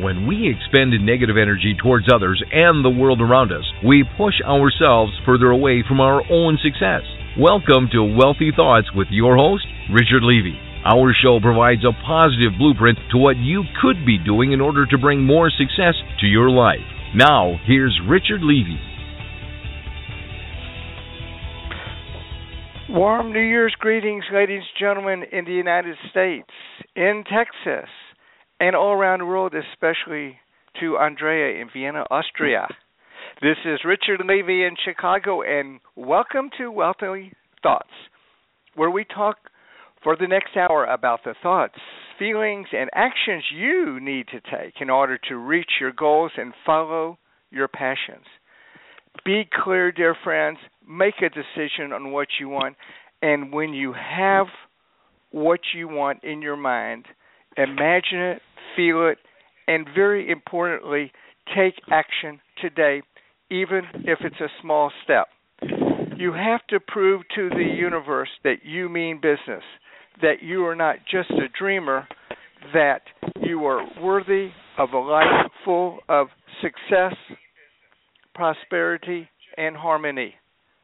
When we expend negative energy towards others and the world around us, we push ourselves further away from our own success. Welcome to Wealthy Thoughts with your host, Richard Levy. Our show provides a positive blueprint to what you could be doing in order to bring more success to your life. Now, here's Richard Levy. Warm New Year's greetings, ladies and gentlemen, in the United States, in Texas, and all around the world, especially to Andrea in Vienna, Austria. This is Richard Levy in Chicago, and welcome to Wealthy Thoughts, where we talk for the next hour about the thoughts, feelings, and actions you need to take in order to reach your goals and follow your passions. Be clear, dear friends. Make a decision on what you want. And when you have what you want in your mind, imagine it, feel it, and very importantly, take action today, even if it's a small step. You have to prove to the universe that you mean business, that you are not just a dreamer, that you are worthy of a life full of success, prosperity, and harmony.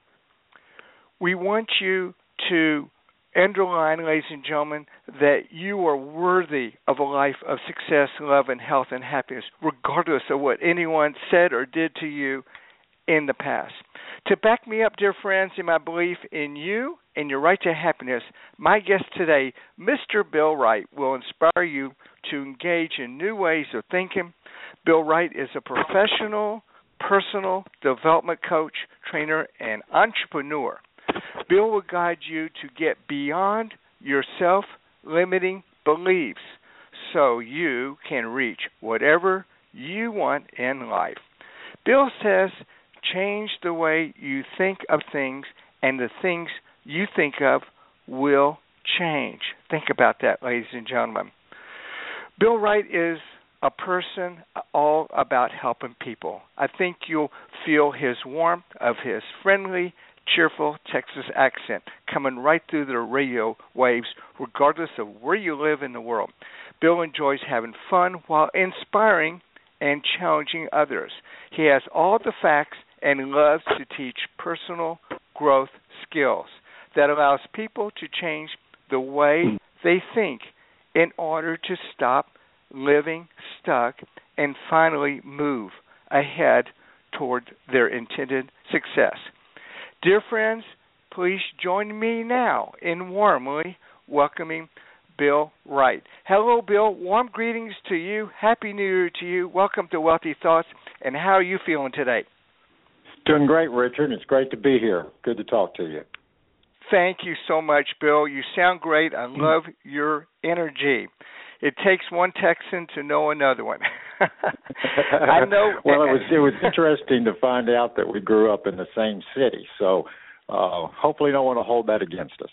We want you to underline, ladies and gentlemen, that you are worthy of a life of success, love, and health and happiness, regardless of what anyone said or did to you in the past. To back me up, dear friends, in my belief in you and your right to happiness, my guest today, Mr. Bill Wright, will inspire you to engage in new ways of thinking. Bill Wright is a professional personal development coach, trainer, and entrepreneur. Bill will guide you to get beyond your self-limiting beliefs so you can reach whatever you want in life. Bill says, change the way you think of things, and the things you think of will change. Think about that, ladies and gentlemen. Bill Wright is a person all about helping people. I think you'll feel his warmth of his friendly, cheerful Texas accent coming right through the radio waves, regardless of where you live in the world. Bill enjoys having fun while inspiring and challenging others. He has all the facts and loves to teach personal growth skills that allows people to change the way they think in order to stop living stuck and finally move ahead toward their intended success. Dear friends, please join me now in warmly welcoming Bill Wright. Hello, Bill. Warm greetings to you. Happy New Year to you. Welcome to Wealthy Thoughts. And how are you feeling today? Doing great, Richard. It's great to be here. Good to talk to you. Thank you so much, Bill. You sound great. I love your energy. It takes one Texan to know another one. I know. Well, it was interesting to find out that we grew up in the same city. So hopefully no one will hold that against us.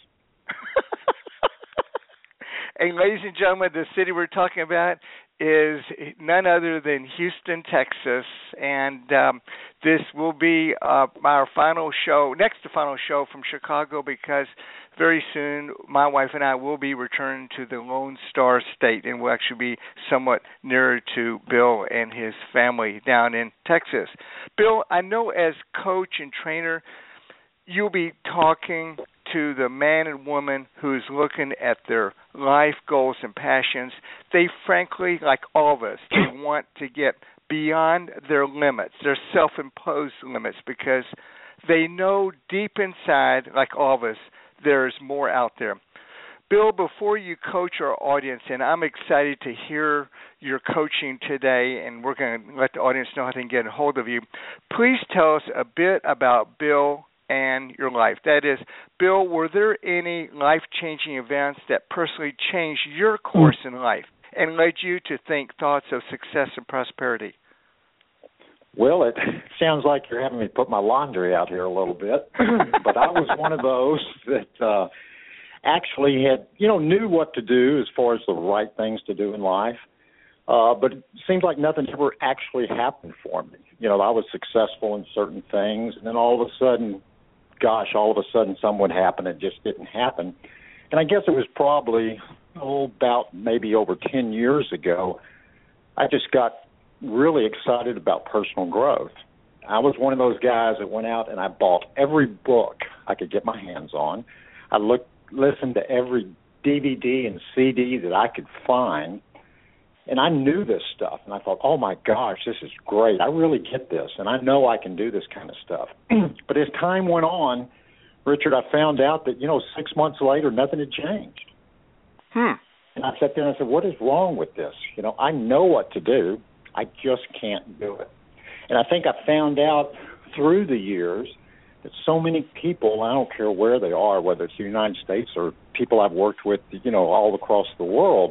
And ladies and gentlemen, the city we're talking about is none other than Houston, Texas. And this will be our final show, next to final show from Chicago, because very soon my wife and I will be returning to the Lone Star State, and we'll actually be somewhat nearer to Bill and his family down in Texas. Bill, I know as coach and trainer, you'll be talking to the man and woman who's looking at their life goals and passions. They frankly, like all of us, they want to get beyond their limits, their self-imposed limits, because they know deep inside, like all of us, there's more out there. Bill, before you coach our audience, and I'm excited to hear your coaching today, and we're going to let the audience know how they can get a hold of you, please tell us a bit about Bill and your life. That is, Bill, were there any life-changing events that personally changed your course in life and led you to think thoughts of success and prosperity? Well, it sounds like you're having me put my laundry out here a little bit, but I was one of those that actually had, knew what to do as far as the right things to do in life, but it seems like nothing ever actually happened for me. I was successful in certain things, and then all of a sudden something would happen. It just didn't happen. And I guess it was probably, about maybe over 10 years ago I just got really excited about personal growth. I was one of those guys that went out and I bought every book I could get my hands on. I listened to every DVD and CD that I could find, and I knew this stuff. And I thought, oh, my gosh, this is great. I really get this, and I know I can do this kind of stuff. But as time went on, Richard, I found out that, 6 months later, nothing had changed. And I sat there and I said, what is wrong with this? I know what to do. I just can't do it. And I think I found out through the years that so many people, I don't care where they are, whether it's the United States or people I've worked with, all across the world,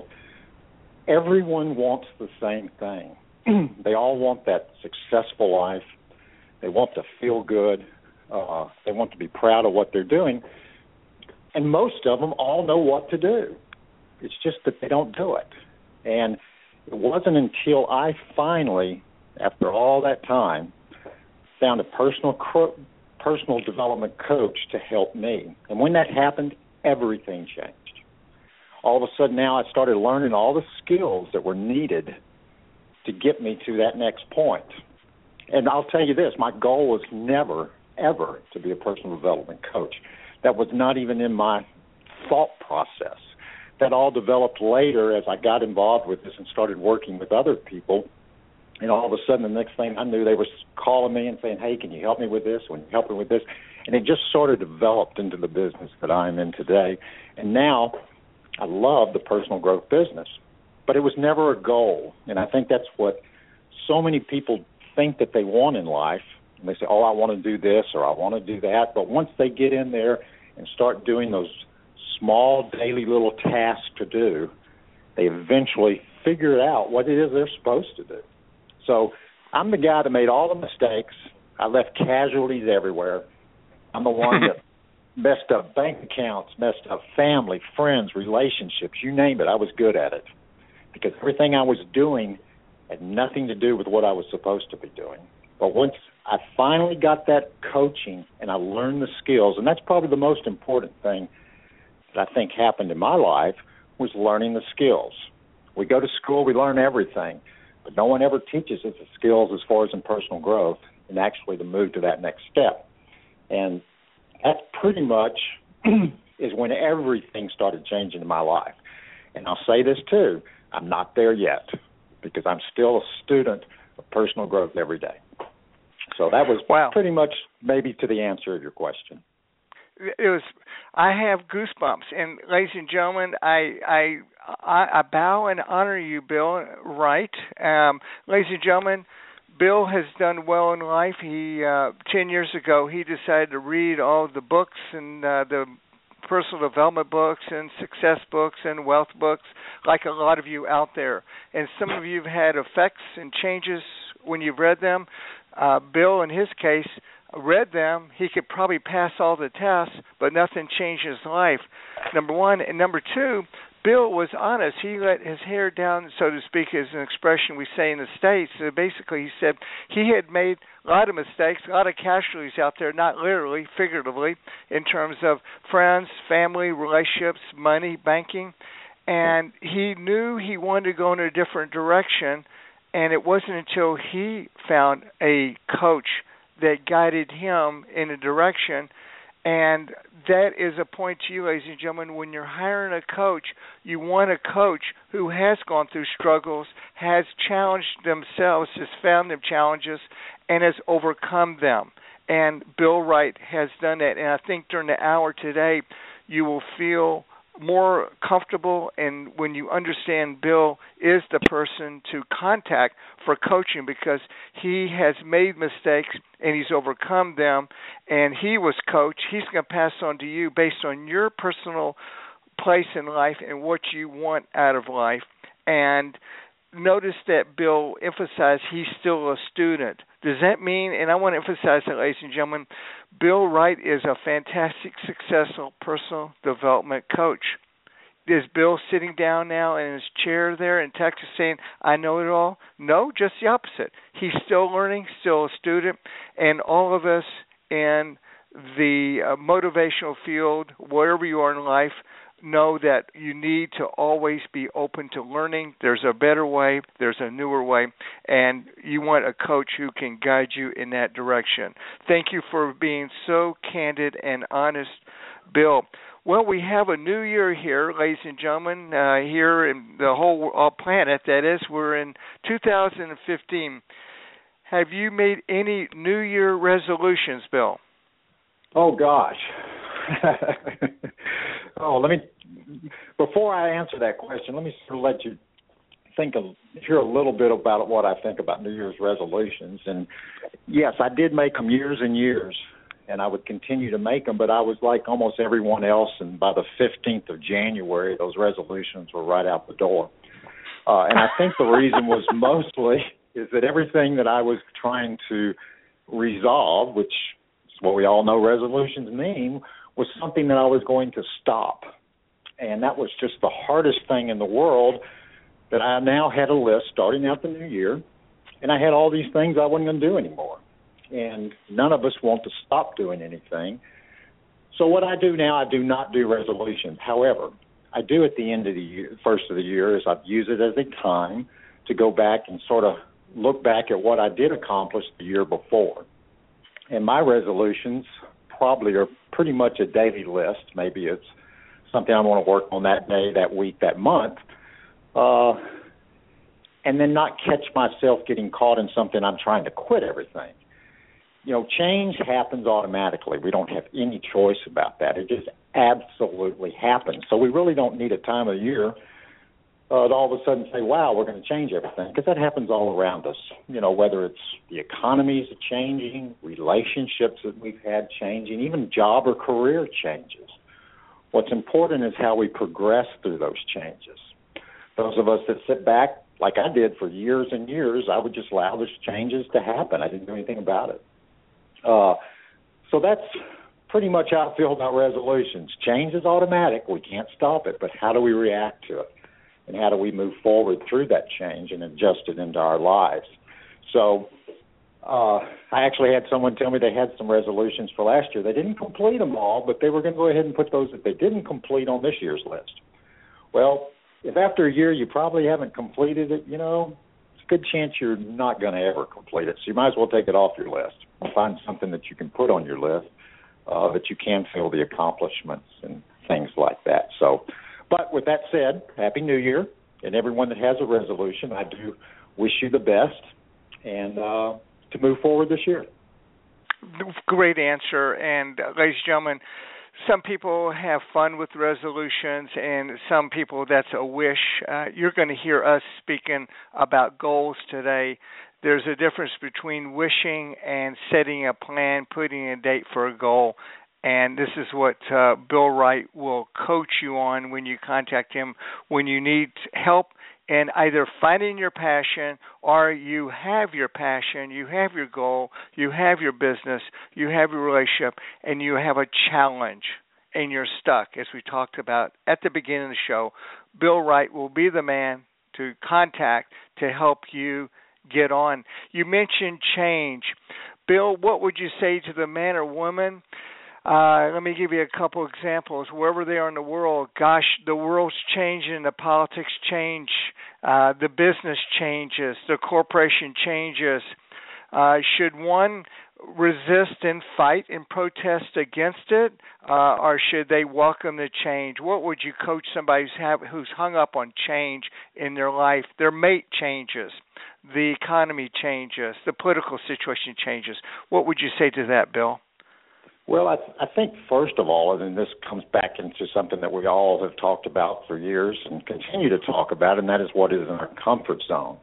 everyone wants the same thing. They all want that successful life. They want to feel good. They want to be proud of what they're doing. And most of them all know what to do. It's just that they don't do it. And it wasn't until I finally, after all that time, found a personal development coach to help me. And when that happened, everything changed. All of a sudden now I started learning all the skills that were needed to get me to that next point. And I'll tell you this, my goal was never, ever to be a personal development coach. That was not even in my thought process. That all developed later as I got involved with this and started working with other people. And all of a sudden, the next thing I knew, they were calling me and saying, hey, can you help me with this? Can you help me with this? And it just sort of developed into the business that I'm in today. And now I love the personal growth business. But it was never a goal. And I think that's what so many people think that they want in life. And they say, oh, I want to do this or I want to do that. But once they get in there and start doing those small daily little tasks to do, they eventually figure out what it is they're supposed to do. So I'm the guy that made all the mistakes. I left casualties everywhere. I'm the one that messed up bank accounts, messed up family, friends, relationships, you name it. I was good at it because everything I was doing had nothing to do with what I was supposed to be doing. But once I finally got that coaching and I learned the skills, and that's probably the most important thing that I think happened in my life, was learning the skills. We go to school, we learn everything, but no one ever teaches us the skills as far as in personal growth and actually to move to that next step. And that pretty much is when everything started changing in my life. And I'll say this too, I'm not there yet because I'm still a student of personal growth every day. So that was pretty much maybe to the answer of your question. It was. I have goosebumps, and ladies and gentlemen, I bow and honor you, Bill Wright. Ladies and gentlemen, Bill has done well in life. He 10 years ago he decided to read all the books and the personal development books and success books and wealth books, like a lot of you out there. And some of you have had effects and changes when you've read them. Bill, in his case, read them. He could probably pass all the tests, but nothing changed his life, number one. And number two, Bill was honest. He let his hair down, so to speak, is an expression we say in the States. So basically, he said he had made a lot of mistakes, a lot of casualties out there, not literally, figuratively, in terms of friends, family, relationships, money, banking. And he knew he wanted to go in a different direction, and it wasn't until he found a coach that guided him in a direction. And that is a point to you, ladies and gentlemen. When you're hiring a coach, you want a coach who has gone through struggles, has challenged themselves, has found them challenges, and has overcome them. And Bill Wright has done that. And I think during the hour today, you will feel more comfortable, and when you understand Bill is the person to contact for coaching because he has made mistakes and he's overcome them, and he was coached. He's going to pass on to you based on your personal place in life and what you want out of life. And notice that Bill emphasized he's still a student. Does that mean, and I want to emphasize that, ladies and gentlemen, Bill Wright is a fantastic, successful personal development coach. Is Bill sitting down now in his chair there in Texas saying, I know it all? No, just the opposite. He's still learning, still a student, and all of us in the motivational field, wherever you are in life, know that you need to always be open to learning. There's a better way, there's a newer way, and you want a coach who can guide you in that direction. Thank you for being so candid and honest, Bill. Well, we have a new year here, ladies and gentlemen, here in the whole planet. That is, we're in 2015. Have you made any New Year resolutions, Bill? Oh, gosh. Before I answer that question, let me sort of let you hear a little bit about what I think about New Year's resolutions. And yes, I did make them years and years, and I would continue to make them, but I was like almost everyone else, and by the 15th of January, those resolutions were right out the door. And I think the reason was mostly is that everything that I was trying to resolve, which is what we all know resolutions mean, was something that I was going to stop. And that was just the hardest thing in the world, that I now had a list starting out the new year, and I had all these things I wasn't going to do anymore. And none of us want to stop doing anything. So what I do now, I do not do resolutions. However, I do at the end of the year, first of the year, is I use it as a time to go back and sort of look back at what I did accomplish the year before. And my resolutions probably are pretty much a daily list. Maybe it's something I want to work on that day, that week, that month, and then not catch myself getting caught in something I'm trying to quit everything. You know, change happens automatically. We don't have any choice about that. It just absolutely happens. So we really don't need a time of the year to all of a sudden say, wow, we're going to change everything, because that happens all around us. You know, whether it's the economies changing, relationships that we've had changing, even job or career changes. What's important is how we progress through those changes. Those of us that sit back, like I did for years and years, I would just allow those changes to happen. I didn't do anything about it. So that's pretty much how I feel about resolutions. Change is automatic. We can't stop it, but how do we react to it? And how do we move forward through that change and adjust it into our lives? So I actually had someone tell me they had some resolutions for last year. They didn't complete them all, but they were going to go ahead and put those that they didn't complete on this year's list. Well, if after a year you probably haven't completed it, you know, it's a good chance you're not going to ever complete it. So you might as well take it off your list and find something that you can put on your list that you can feel the accomplishments and things like that. So, but with that said, Happy New Year. And everyone that has a resolution, I do wish you the best and to move forward this year. Great answer. And ladies and gentlemen, some people have fun with resolutions, and some people that's a wish. You're going to hear us speaking about goals today. There's a difference between wishing and setting a plan, putting a date for a goal. And this is what Bill Wright will coach you on when you contact him, when you need help in either finding your passion, or you have your passion, you have your goal, you have your business, you have your relationship, and you have a challenge and you're stuck, as we talked about at the beginning of the show. Bill Wright will be the man to contact to help you get on. You mentioned change. Bill, what would you say to the man or woman? Let me give you a couple examples. Wherever they are in the world, gosh, the world's changing, the politics change, the business changes, the corporation changes. Should one resist and fight and protest against it, or should they welcome the change? What would you coach somebody who's hung up on change in their life? Their mate changes, the economy changes, the political situation changes. What would you say to that, Bill? Well, I think, first of all, and this comes back into something that we all have talked about for years and continue to talk about, and that is what is in our comfort zone.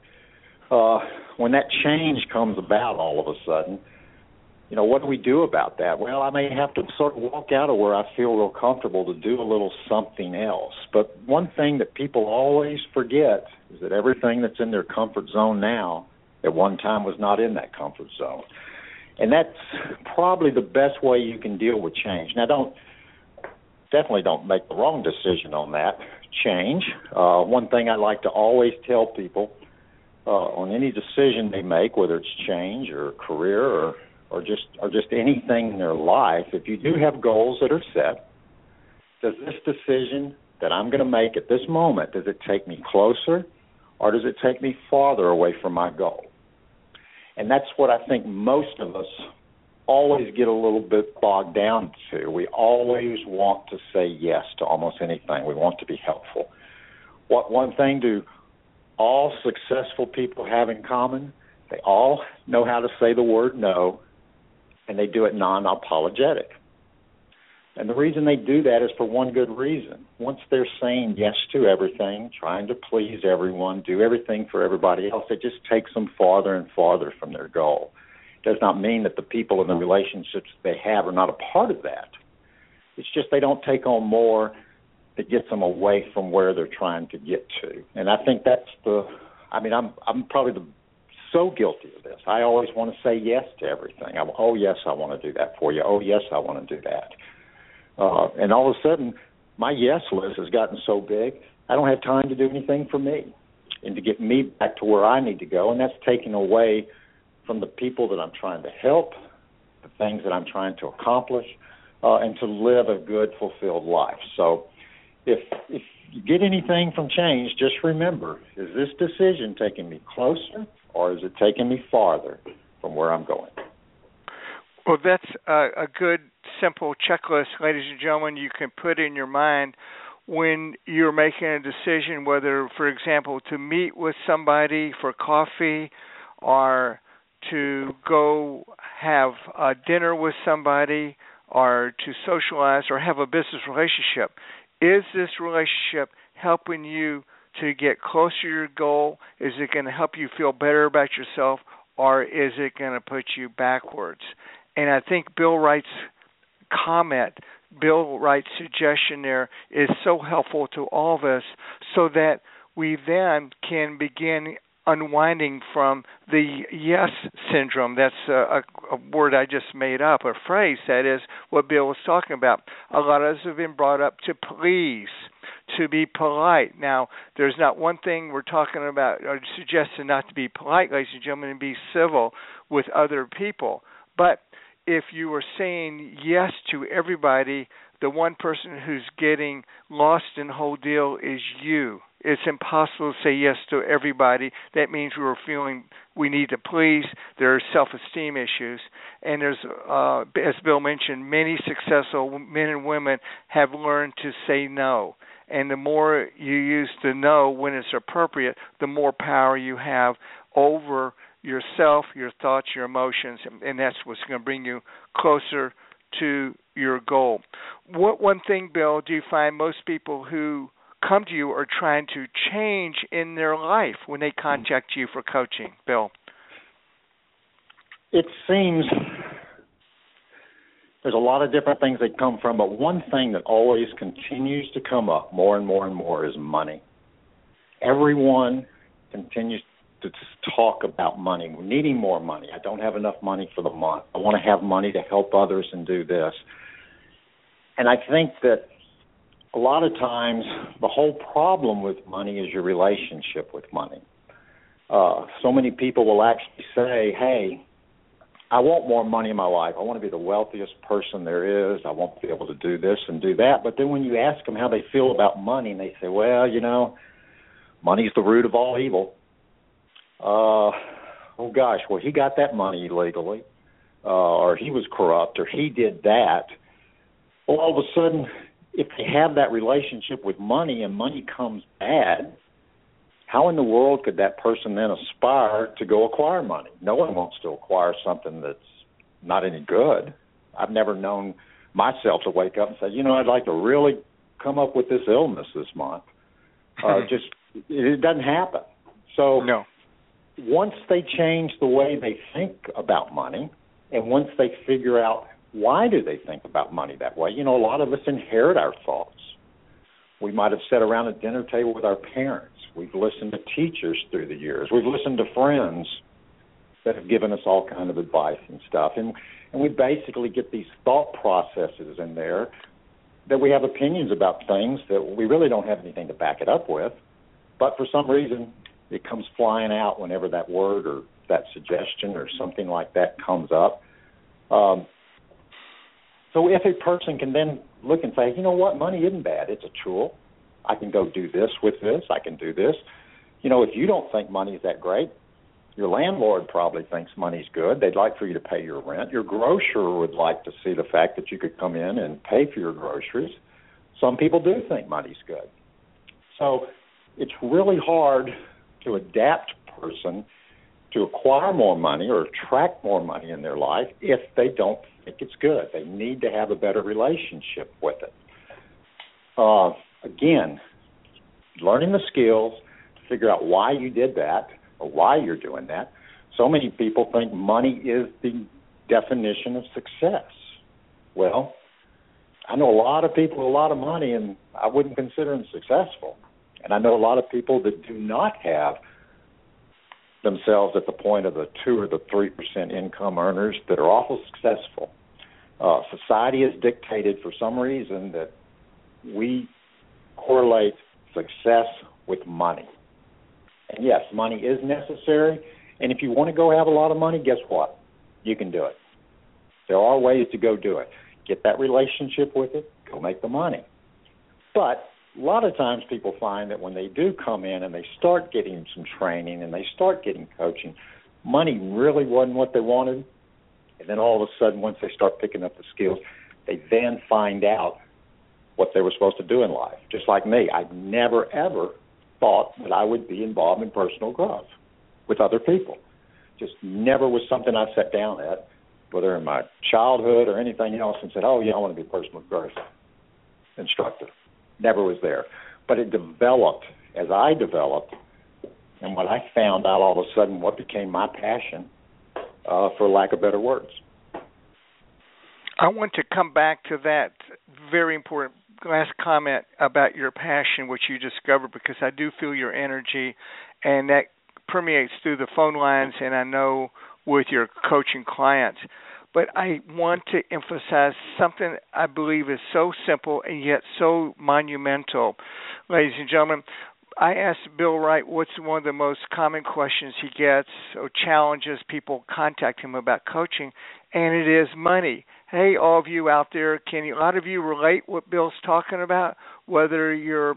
When that change comes about all of a sudden, you know, what do we do about that? Well, I may have to sort of walk out of where I feel real comfortable to do a little something else. But one thing that people always forget is that everything that's in their comfort zone now at one time was not in that comfort zone. And that's probably the best way you can deal with change. Now, definitely don't make the wrong decision on that change. One thing I like to always tell people on any decision they make, whether it's change or career or just anything in their life, if you do have goals that are set, does this decision that I'm going to make at this moment, does it take me closer or does it take me farther away from my goal? And that's what I think most of us always get a little bit bogged down to. We always want to say yes to almost anything. We want to be helpful. What one thing do all successful people have in common? They all know how to say the word no, and they do it non-apologetic. And the reason they do that is for one good reason. Once they're saying yes to everything, trying to please everyone, do everything for everybody else, it just takes them farther and farther from their goal. It does not mean that the people in the relationships they have are not a part of that. It's just they don't take on more that gets them away from where they're trying to get to. And I think that's I'm probably so guilty of this. I always want to say yes to everything. Oh, yes, I want to do that for you. Oh, yes, I want to do that. And all of a sudden, my yes list has gotten so big, I don't have time to do anything for me and to get me back to where I need to go. And that's taking away from the people that I'm trying to help, the things that I'm trying to accomplish, and to live a good, fulfilled life. So if you get anything from change, just remember, is this decision taking me closer or is it taking me farther from where I'm going? Well, that's a good, simple checklist, ladies and gentlemen, you can put in your mind when you're making a decision, whether, for example, to meet with somebody for coffee or to go have dinner with somebody or to socialize or have a business relationship. Is this relationship helping you to get closer to your goal? Is it going to help you feel better about yourself, or is it going to put you backwards? And I think Bill Wright's comment, Bill Wright's suggestion there is so helpful to all of us so that we then can begin unwinding from the yes syndrome. That's a word I just made up, a phrase. That is what Bill was talking about. A lot of us have been brought up to please, to be polite. Now, there's not one thing we're talking about or suggesting not to be polite, ladies and gentlemen, and be civil with other people. But if you are saying yes to everybody, the one person who's getting lost in the whole deal is you. It's impossible to say yes to everybody. That means we're feeling we need to please. There are self-esteem issues. And there's, as Bill mentioned, many successful men and women have learned to say no. And the more you use the no when it's appropriate, the more power you have over yourself, your thoughts, your emotions, and that's what's going to bring you closer to your goal. What one thing, Bill, do you find most people who come to you are trying to change in their life when they contact you for coaching, Bill? It seems there's a lot of different things they come from, but one thing that always continues to come up more and more and more is money. Everyone continues to talk about money. We're needing more money. I don't have enough money for the month. I want to have money to help others and do this. And I think that a lot of times the whole problem with money is your relationship with money. So many people will actually say, hey, I want more money in my life. I want to be the wealthiest person there is. I want to be able to do this and do that. But then when you ask them how they feel about money, and they say, well, money's the root of all evil. Oh gosh, well, he got that money illegally, or he was corrupt, or he did that. Well, all of a sudden, if they have that relationship with money and money comes bad, how in the world could that person then aspire to go acquire money? No one wants to acquire something that's not any good. I've never known myself to wake up and say, I'd like to really come up with this illness this month. It doesn't happen. So no. Once they change the way they think about money, and once they figure out why do they think about money that way, a lot of us inherit our thoughts. We might have sat around a dinner table with our parents. We've listened to teachers through the years. We've listened to friends that have given us all kind of advice and stuff. And we basically get these thought processes in there that we have opinions about things that we really don't have anything to back it up with. But for some reason, it comes flying out whenever that word or that suggestion or something like that comes up. So if a person can then look and say, money isn't bad, it's a tool. I can go do this with this. I can do this. You know, if you don't think money's that great, your landlord probably thinks money's good. They'd like for you to pay your rent. Your grocer would like to see the fact that you could come in and pay for your groceries. Some people do think money's good. So it's really hard to adapt a person to acquire more money or attract more money in their life if they don't think it's good. They need to have a better relationship with it. Again, learning the skills to figure out why you did that or why you're doing that. So many people think money is the definition of success. Well, I know a lot of people with a lot of money, and I wouldn't consider them successful. And I know a lot of people that do not have themselves at the point of the 2 or the 3% income earners that are awful successful. Society has dictated for some reason that we correlate success with money. And yes, money is necessary. And if you want to go have a lot of money, guess what? You can do it. There are ways to go do it. Get that relationship with it, go make the money. But a lot of times people find that when they do come in and they start getting some training and they start getting coaching, money really wasn't what they wanted. And then all of a sudden, once they start picking up the skills, they then find out what they were supposed to do in life. Just like me, I never, ever thought that I would be involved in personal growth with other people. Just never was something I sat down at, whether in my childhood or anything else, and said, oh, yeah, I want to be a personal growth instructor. Never was there. But it developed as I developed, and what I found out all of a sudden what became my passion, for lack of better words. I want to come back to that very important last comment about your passion, which you discovered, because I do feel your energy, and that permeates through the phone lines, and I know with your coaching clients. But I want to emphasize something I believe is so simple and yet so monumental. Ladies and gentlemen, I asked Bill Wright what's one of the most common questions he gets or challenges people contact him about coaching, and it is money. Hey, all of you out there, can a lot of you relate what Bill's talking about? Whether you're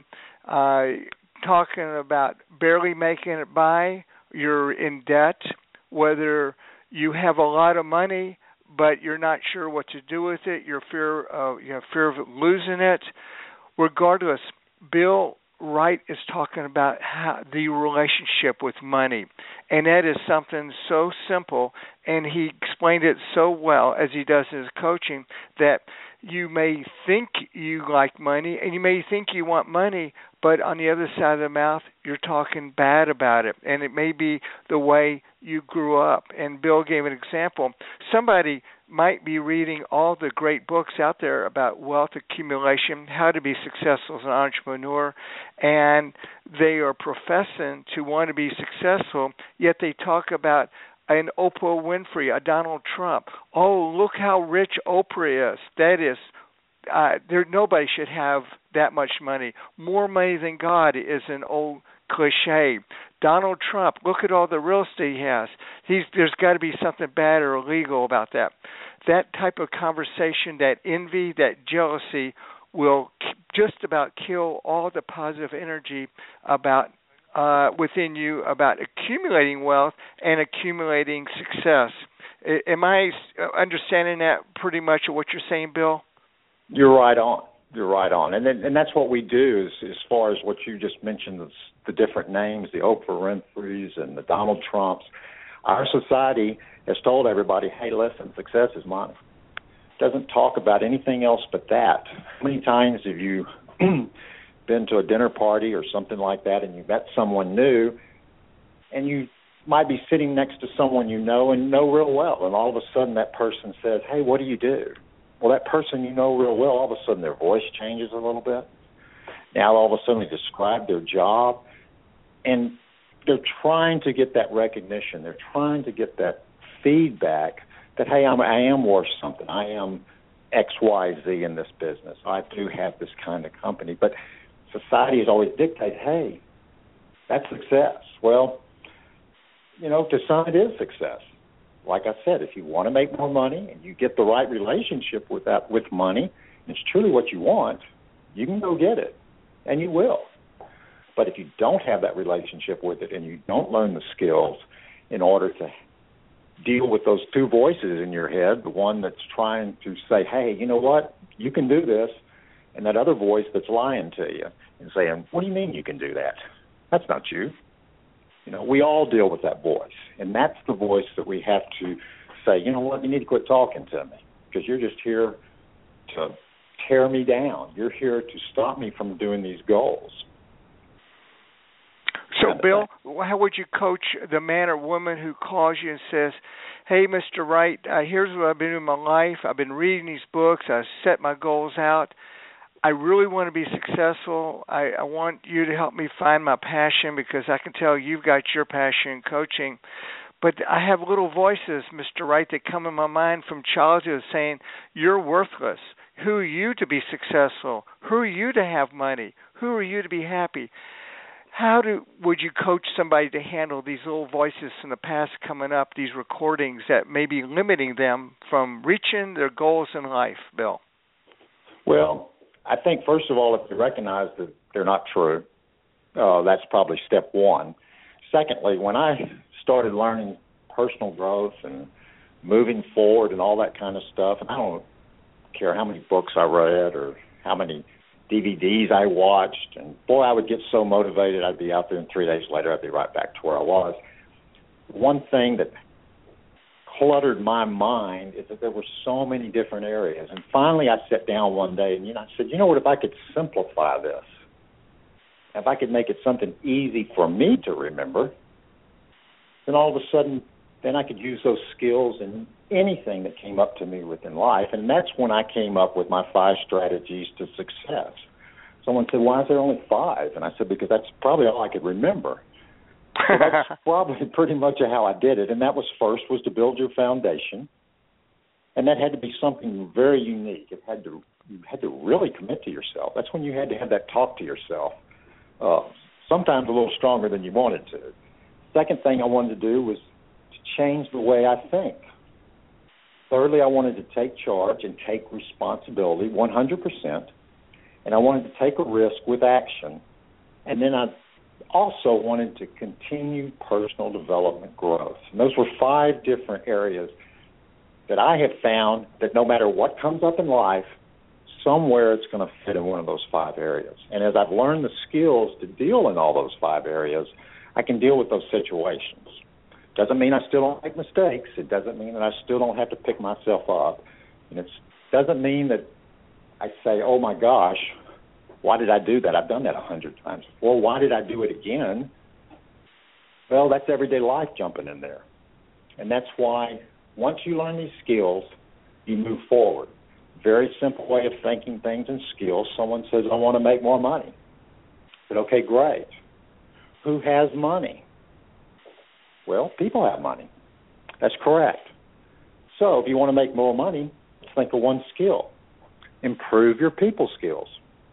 talking about barely making it by, you're in debt, whether you have a lot of money but you're not sure what to do with it, you have fear of losing it. Regardless, Bill Wright is talking about the relationship with money, and that is something so simple, and he explained it so well as he does in his coaching, that you may think you like money and you may think you want money, but on the other side of the mouth, you're talking bad about it, and it may be the way you grew up. And Bill gave an example. Somebody might be reading all the great books out there about wealth accumulation, how to be successful as an entrepreneur, and they are professing to want to be successful, yet they talk about an Oprah Winfrey, a Donald Trump. Oh, look how rich Oprah is. That is, nobody should have that much money. More money than God is an old cliche. Donald Trump, look at all the real estate he has. There's got to be something bad or illegal about that. That type of conversation, that envy, that jealousy will just about kill all the positive energy about within you about accumulating wealth and accumulating success. Am I understanding that pretty much of what you're saying, Bill? You're right on. You're right on. And that's what we do is, as far as what you just mentioned, the different names, the Oprah Winfreys and the Donald Trumps. Our society has told everybody, hey, listen, success is money. It doesn't talk about anything else but that. How many times have you been to a dinner party or something like that and you met someone new and you might be sitting next to someone you know and know real well, and all of a sudden that person says, hey, what do you do? Well, that person you know real well, all of a sudden their voice changes a little bit. Now all of a sudden they describe their job, and they're trying to get that recognition. They're trying to get that feedback that, hey, I am worth something. I am XYZ in this business. I do have this kind of company. But society has always dictated, hey, that's success. Well, to some it is success. Like I said, if you want to make more money and you get the right relationship with money, and it's truly what you want, you can go get it. and you will. But if you don't have that relationship with it and you don't learn the skills in order to deal with those two voices in your head, the one that's trying to say, hey, you know what, you can do this, and that other voice that's lying to you and saying, what do you mean you can do that? That's not you. You know, we all deal with that voice, and that's the voice that we have to say, you know what, you need to quit talking to me because you're just here to tear me down. You're here to stop me from doing these goals. So, Bill, how would you coach the man or woman who calls you and says, hey, Mr. Wright, here's what I've been doing in my life. I've been reading these books. I've set my goals out. I really want to be successful. I want you to help me find my passion because I can tell you've got your passion in coaching. But I have little voices, Mr. Wright, that come in my mind from childhood saying, you're worthless. Who are you to be successful? Who are you to have money? Who are you to be happy? Would you coach somebody to handle these little voices from the past coming up, these recordings that may be limiting them from reaching their goals in life, Bill? Well, I think, first of all, if you recognize that they're not true, that's probably step one. Secondly, when I started learning personal growth and moving forward and all that kind of stuff, and I don't care how many books I read or how many DVDs I watched, and boy, I would get so motivated, I'd be out there, and 3 days later, I'd be right back to where I was. One thing that cluttered my mind is that there were so many different areas, and finally I sat down one day, and I said, you know what, if I could simplify this, if I could make it something easy for me to remember, then all of a sudden, then I could use those skills in anything that came up to me within life. And that's when I came up with my 5 strategies to success. Someone said, why is there only 5? And I said, because that's probably all I could remember. So that's probably pretty much how I did it. And that was first was to build your foundation. And that had to be something very unique. You had to really commit to yourself. That's when you had to have that talk to yourself, sometimes a little stronger than you wanted to. Second thing I wanted to do was to change the way I think. Thirdly, I wanted to take charge and take responsibility 100%, and I wanted to take a risk with action. And then I also wanted to continue personal development growth. And those were 5 different areas that I have found that no matter what comes up in life, somewhere it's going to fit in one of those 5 areas. And as I've learned the skills to deal in all those 5 areas, I can deal with those situations. Doesn't mean I still don't make mistakes. It doesn't mean that I still don't have to pick myself up. And it doesn't mean that I say, oh, my gosh, why did I do that? I've done that 100 times before. Why did I do it again? Well, that's everyday life jumping in there. And that's why once you learn these skills, you move forward. Very simple way of thinking things and skills. Someone says, I want to make more money. I said, okay, great. Who has money? Well, people have money. That's correct. So if you want to make more money, think of one skill. Improve your people skills.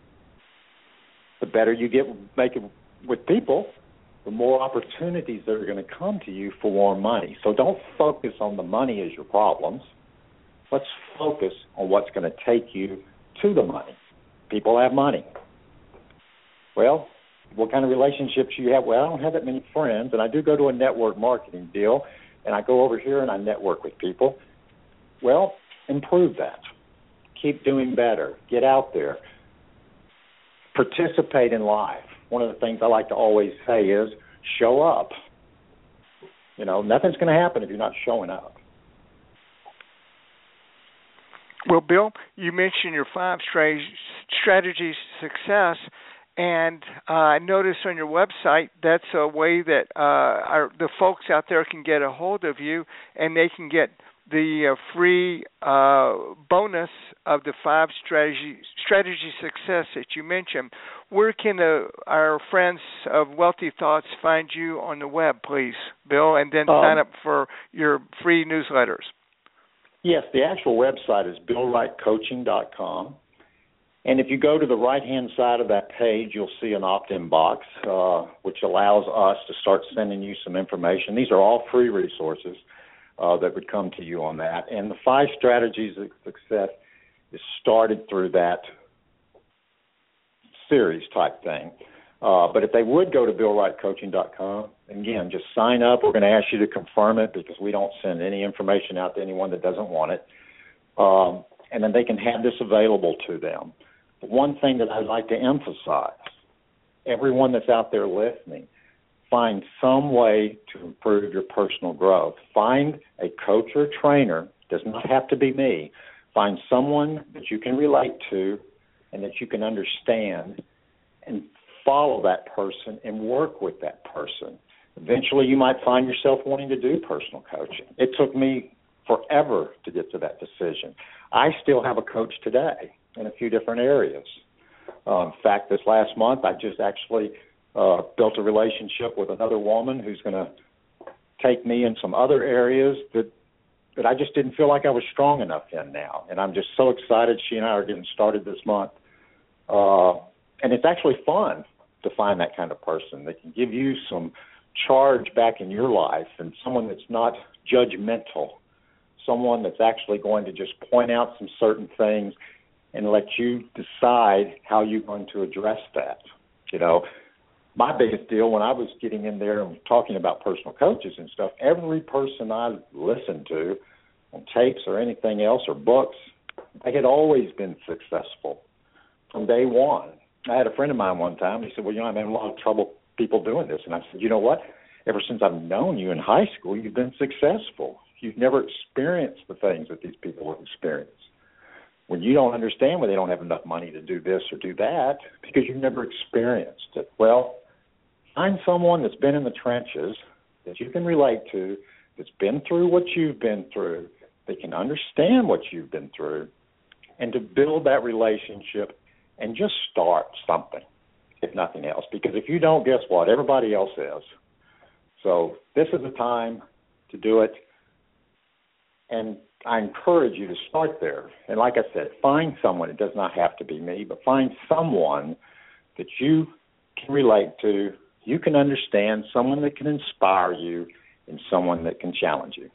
The better you make it with people, the more opportunities that are going to come to you for more money. So don't focus on the money as your problems. Let's focus on what's going to take you to the money. People have money. Well, what kind of relationships you have? Well, I don't have that many friends, and I do go to a network marketing deal, and I go over here and I network with people. Well, improve that. Keep doing better. Get out there. Participate in life. One of the things I like to always say is show up. You know, nothing's going to happen if you're not showing up. Well, Bill, you mentioned your 5 strategies to success. And I noticed on your website that's a way that the folks out there can get a hold of you, and they can get the free bonus of the 5 strategy success that you mentioned. Where can our friends of Wealthy Thoughts find you on the web, please, Bill, and then sign up for your free newsletters? Yes, the actual website is BillWrightCoaching.com. And if you go to the right-hand side of that page, you'll see an opt-in box, which allows us to start sending you some information. These are all free resources that would come to you on that. And the 5 strategies of success is started through that series type thing. But if they would go to BillWrightCoaching.com, again, just sign up. We're going to ask you to confirm it because we don't send any information out to anyone that doesn't want it. And then they can have this available to them. But one thing that I'd like to emphasize, everyone that's out there listening, find some way to improve your personal growth. Find a coach or trainer, does not have to be me. Find someone that you can relate to and that you can understand, and follow that person and work with that person. Eventually you might find yourself wanting to do personal coaching. It took me forever to get to that decision. I still have a coach today in a few different areas. In fact, this last month I just actually built a relationship with another woman who's going to take me in some other areas that I just didn't feel like I was strong enough in now. And I'm just so excited. She and I are getting started this month. And it's actually fun to find that kind of person that can give you some charge back in your life, and someone that's not judgmental, someone that's actually going to just point out some certain things and let you decide how you're going to address that. You know, my biggest deal when I was getting in there and talking about personal coaches and stuff, every person I listened to on tapes or anything else or books, they had always been successful from day one. I had a friend of mine one time, he said, well, you know, I'm having a lot of trouble people doing this. And I said, you know what? Ever since I've known you in high school, you've been successful. You've never experienced the things that these people have experienced. When you don't understand why they don't have enough money to do this or do that, because you've never experienced it. Well, find someone that's been in the trenches that you can relate to, that's been through what you've been through, that can understand what you've been through, and to build that relationship and just start something, if nothing else. Because if you don't, guess what? Everybody else is. So this is the time to do it, and I encourage you to start there. And like I said, find someone. It does not have to be me, but find someone that you can relate to, you can understand, someone that can inspire you, and someone that can challenge you.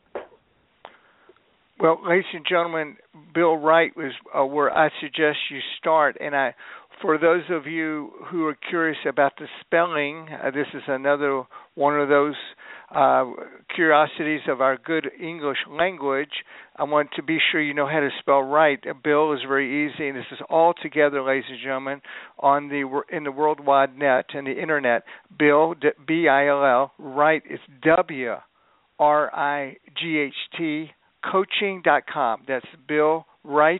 Well, ladies and gentlemen, Bill Wright was where I suggest you start. And for those of you who are curious about the spelling, this is another one of those curiosities of our good English language. I want to be sure you know how to spell Wright. Bill is very easy, and this is all together, ladies and gentlemen, in the World Wide Net and the Internet. Bill, B-I-L-L, Wright is W-R-I-G-H-T, coaching.com. That's Bill Wright,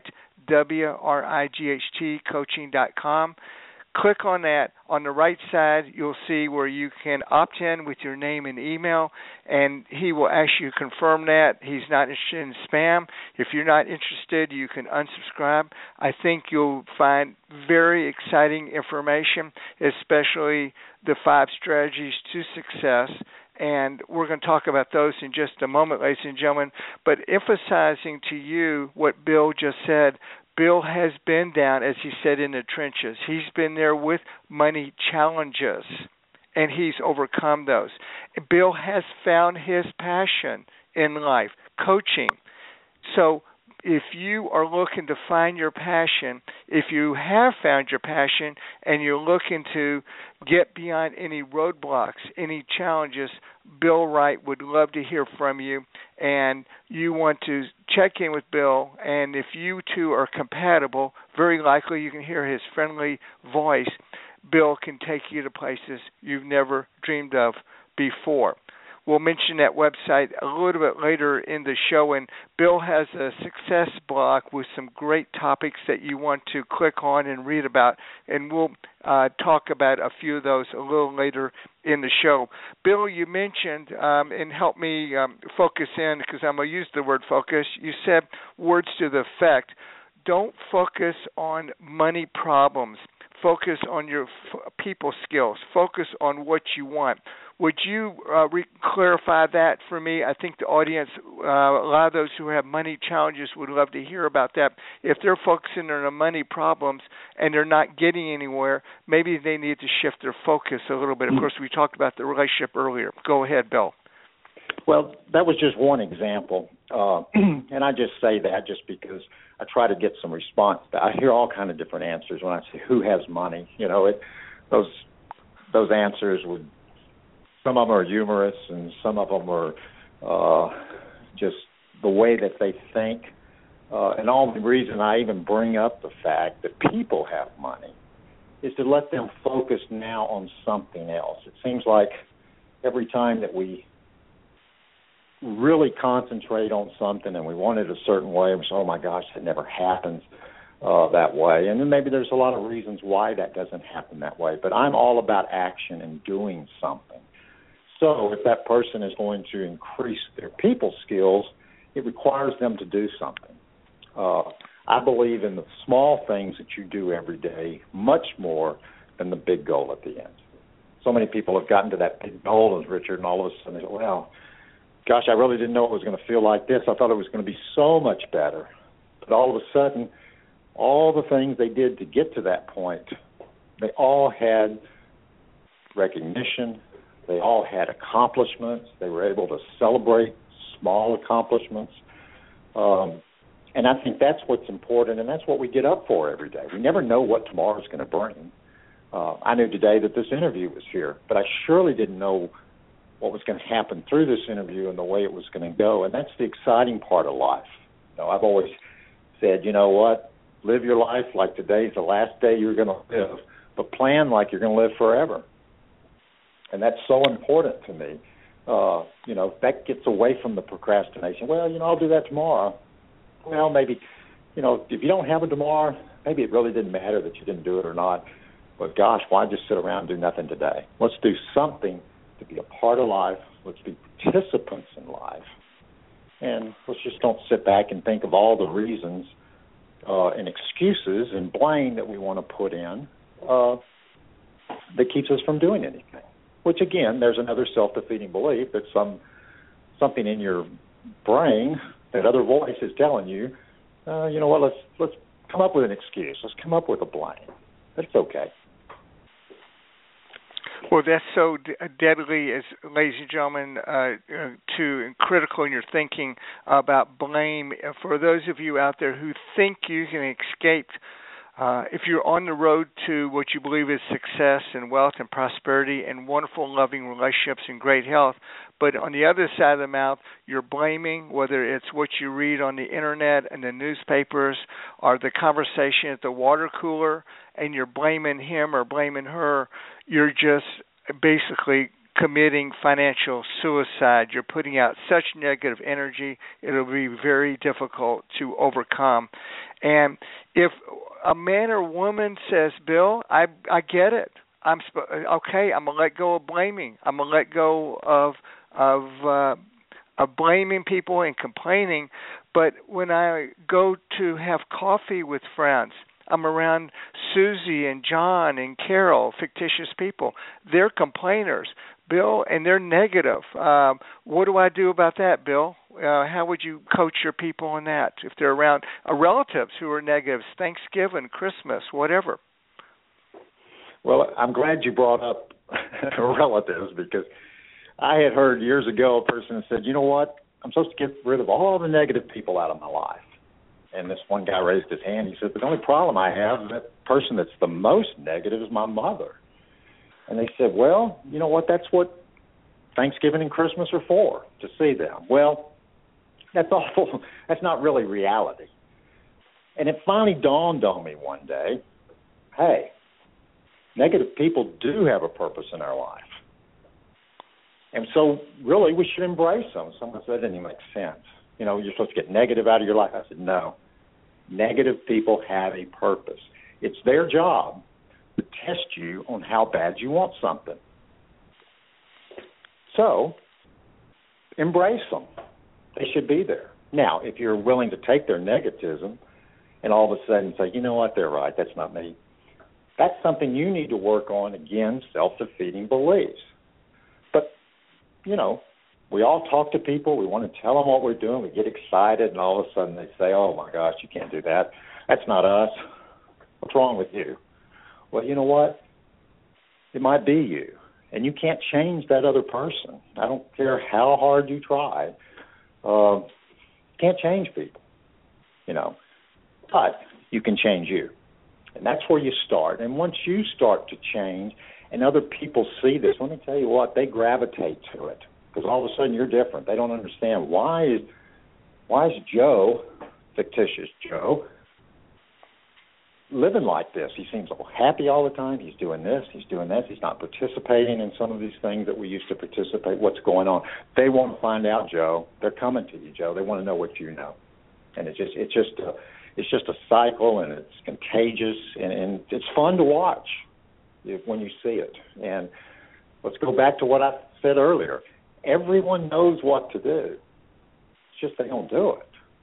W-R-I-G-H-T, coaching.com. Click on that. On the right side, you'll see where you can opt in with your name and email, and he will ask you to confirm that. He's not interested in spam. If you're not interested, you can unsubscribe. I think you'll find very exciting information, especially the 5 strategies to success. And we're going to talk about those in just a moment, ladies and gentlemen. But emphasizing to you what Bill just said, Bill has been down, as he said, in the trenches. He's been there with money challenges, and he's overcome those. Bill has found his passion in life, coaching. So if you are looking to find your passion, if you have found your passion and you're looking to get beyond any roadblocks, any challenges, Bill Wright would love to hear from you, and you want to check in with Bill, and if you two are compatible, very likely you can hear his friendly voice. Bill can take you to places you've never dreamed of before. We'll mention that website a little bit later in the show, and Bill has a success blog with some great topics that you want to click on and read about, and we'll talk about a few of those a little later in the show. Bill, you mentioned, and help me focus in because I'm going to use the word focus, you said words to the effect, don't focus on money problems. Focus on your people skills. Focus on what you want. Would you clarify that for me? I think the audience, a lot of those who have money challenges would love to hear about that. If they're focusing on the money problems and they're not getting anywhere, maybe they need to shift their focus a little bit. Of course, we talked about the relationship earlier. Go ahead, Bill. Well, that was just one example, and I just say that just because I try to get some response. I hear all kind of different answers when I say who has money. Those answers would, some of them are humorous and some of them are just the way that they think. And all the reason I even bring up the fact that people have money is to let them focus now on something else. It seems like every time that we really concentrate on something and we want it a certain way, we say, oh my gosh, it never happens that way. And then maybe there's a lot of reasons why that doesn't happen that way. But I'm all about action and doing something. So if that person is going to increase their people skills, it requires them to do something. I believe in the small things that you do every day much more than the big goal at the end. So many people have gotten to that big goal, as Richard, and all of a sudden they go, well, gosh, I really didn't know it was going to feel like this. I thought it was going to be so much better. But all of a sudden, all the things they did to get to that point, they all had recognition. They all had accomplishments. They were able to celebrate small accomplishments. And I think that's what's important, and that's what we get up for every day. We never know what tomorrow's going to bring. I knew today that this interview was here, but I surely didn't know what was going to happen through this interview and the way it was going to go, and that's the exciting part of life. I've always said, you know what, live your life like today's the last day you're going to live, but plan like you're going to live forever. And that's so important to me. That gets away from the procrastination. Well, I'll do that tomorrow. Well, maybe, if you don't have it tomorrow, maybe it really didn't matter that you didn't do it or not. But gosh, why just sit around and do nothing today? Let's do something to be a part of life. Let's be participants in life. And let's just don't sit back and think of all the reasons and excuses and blame that we want to put in that keeps us from doing anything. Which, again, there's another self-defeating belief that something in your brain, that other voice is telling you, you know what, let's come up with an excuse. Let's come up with a blame. That's okay. Well, that's so deadly, as ladies and gentlemen, to critical in your thinking about blame. For those of you out there who think you can escape, if you're on the road to what you believe is success and wealth and prosperity and wonderful, loving relationships and great health, but on the other side of the mouth, you're blaming, whether it's what you read on the internet and the newspapers or the conversation at the water cooler, and you're blaming him or blaming her, you're just basically committing financial suicide. You're putting out such negative energy, it'll be very difficult to overcome. And if a man or woman says, Bill, I get it. I'm going to let go of blaming. I'm going to let go of blaming people and complaining. But when I go to have coffee with friends, I'm around Susie and John and Carol, fictitious people. They're complainers, Bill, and they're negative. What do I do about that, Bill? How would you coach your people on that if they're around relatives who are negatives, Thanksgiving, Christmas, whatever? Well, I'm glad you brought up relatives, because I had heard years ago a person said, you know what, I'm supposed to get rid of all the negative people out of my life. And this one guy raised his hand. He said, the only problem I have is that person that's the most negative is my mother. And they said, well, you know what, that's what Thanksgiving and Christmas are for, to see them. Well, that's awful. That's not really reality. And it finally dawned on me one day, hey, negative people do have a purpose in our life. And so really we should embrace them. Someone said, that didn't even make sense. You're supposed to get negative out of your life. I said, no. Negative people have a purpose. It's their job to test you on how bad you want something. So embrace them. They should be there. Now, if you're willing to take their negativism and all of a sudden say, you know what, they're right, that's not me, that's something you need to work on, again, self-defeating beliefs. But, we all talk to people. We want to tell them what we're doing. We get excited, and all of a sudden they say, oh, my gosh, you can't do that. That's not us. What's wrong with you? Well, you know what? It might be you, and you can't change that other person. I don't care how hard you try. Can't change people. But you can change you. And that's where you start. And once you start to change and other people see this, let me tell you what, they gravitate to it. Because all of a sudden you're different. They don't understand why is Joe, fictitious Joe, living like this. He seems so happy all the time. He's doing this. He's doing this. He's not participating in some of these things that we used to participate. What's going on? They want to find out, Joe. They're coming to you, Joe. They want to know what you know. And it's just a cycle, and it's contagious, and it's fun to watch when you see it. And let's go back to what I said earlier. Everyone knows what to do. It's just they don't do it.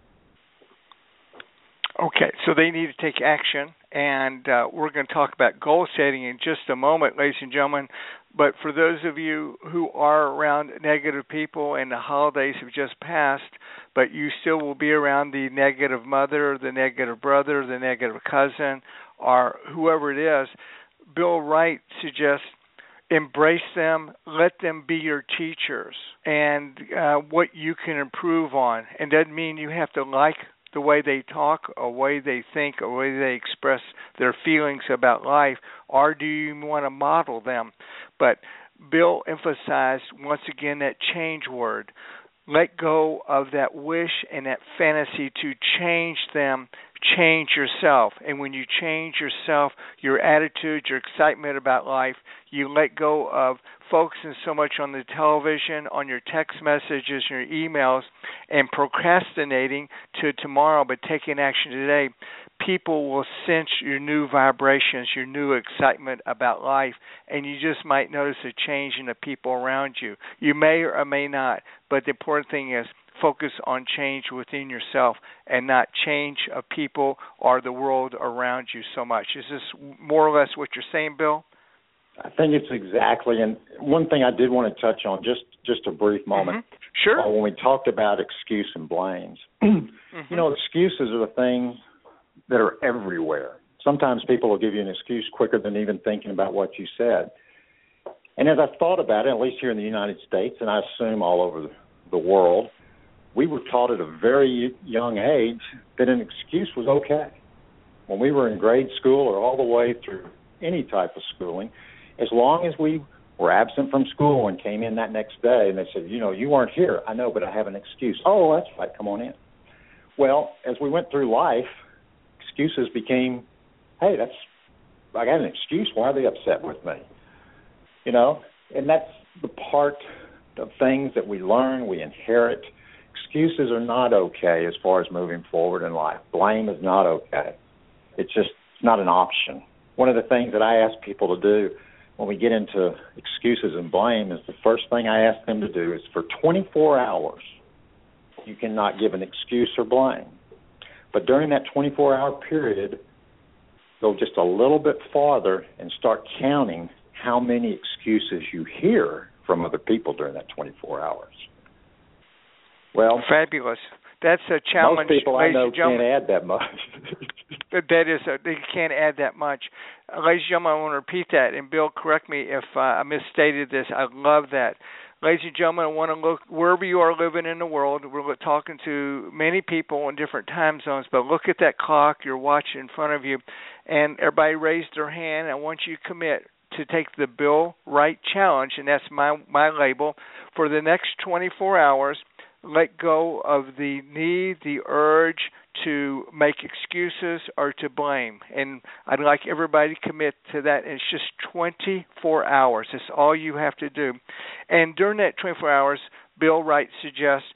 Okay, so they need to take action, and we're going to talk about goal setting in just a moment, ladies and gentlemen. But for those of you who are around negative people and the holidays have just passed, but you still will be around the negative mother, the negative brother, the negative cousin, or whoever it is, Bill Wright suggests embrace them, let them be your teachers, and what you can improve on. And doesn't mean you have to like the way they talk, or way they think, or way they express their feelings about life, or do you want to model them? But Bill emphasized once again that change word. Let go of that wish and that fantasy to change them. Change yourself. And when you change yourself, your attitude, your excitement about life, you let go of focusing so much on the television, on your text messages, your emails, and procrastinating to tomorrow, but taking action today. People will sense your new vibrations, your new excitement about life, and you just might notice a change in the people around you. You may or may not, but the important thing is focus on change within yourself and not change of people or the world around you so much. Is this more or less what you're saying, Bill? I think it's exactly, and one thing I did want to touch on, just a brief moment. Mm-hmm. Sure. When we talked about excuse and blames. You know, excuses are the things that are everywhere. Sometimes people will give you an excuse quicker than even thinking about what you said. And as I thought about it, at least here in the United States, and I assume all over the world, we were taught at a very young age that an excuse was okay. When we were in grade school or all the way through any type of schooling, as long as we were absent from school and came in that next day and they said, you know, you weren't here. I know, but I have an excuse. Oh, that's right. Come on in. Well, as we went through life, excuses became, hey, I got an excuse. Why are they upset with me? You know, and that's the part of things that we learn, we inherit. Excuses are not okay as far as moving forward in life. Blame is not okay. It's not an option. One of the things that I ask people to do when we get into excuses and blame is the first thing I ask them to do is for 24 hours, you cannot give an excuse or blame. But during that 24-hour period, go just a little bit farther and start counting how many excuses you hear from other people during that 24 hours. Well, fabulous. That's a challenge. Most people I know can't add that much. They can't add that much. Ladies and gentlemen, I want to repeat that, and Bill, correct me if I misstated this. I love that. Ladies and gentlemen, I want to look wherever you are living in the world. We're talking to many people in different time zones, but look at that clock, your watch in front of you, and everybody raised their hand. I want you to commit to take the Bill Wright Challenge, and that's my label, for the next 24 hours. Let go of the need, the urge to make excuses or to blame. And I'd like everybody to commit to that. It's just 24 hours. That's all you have to do. And during that 24 hours, Bill Wright suggests